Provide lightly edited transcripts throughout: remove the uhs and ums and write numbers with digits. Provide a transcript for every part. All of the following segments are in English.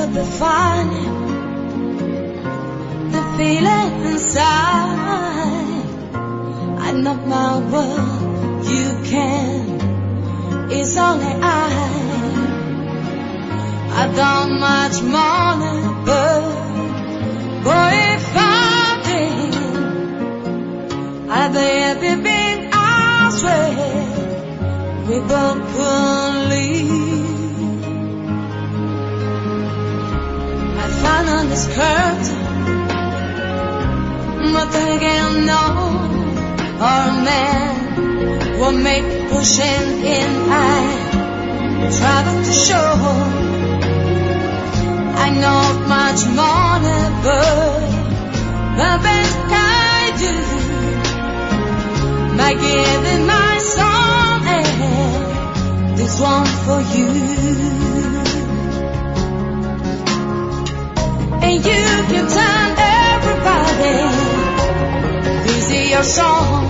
defining the feeling inside. I know my world, you can. It's only I don't much more than a bird. Boy, if I did, I'd be been, I swear, we both could leave. I found on this curtain, but then again, no, or a man will make pushing in. I travel to show I know much more than a bird. The best I do by giving my song, and this one for you. And you can tell everybody this is your song.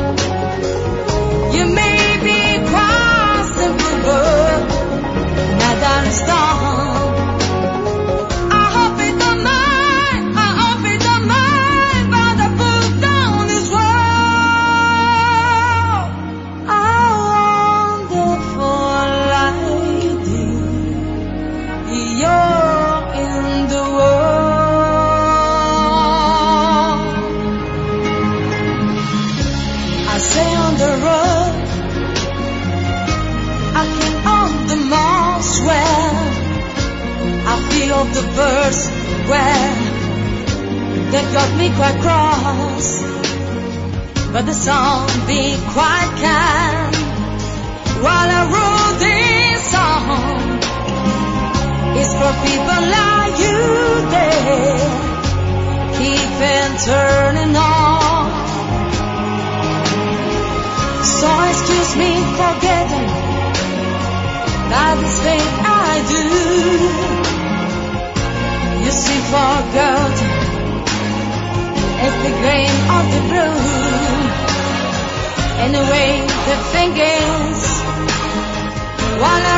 You may be crossing the world, not down a storm. The verse where that got me quite cross, but the song be quite kind. While I wrote this song, it's for people like you there, keeping turning on. So excuse me for getting that this thing I do. You see, for God, it's the grain of the blue, and the way the thing is, while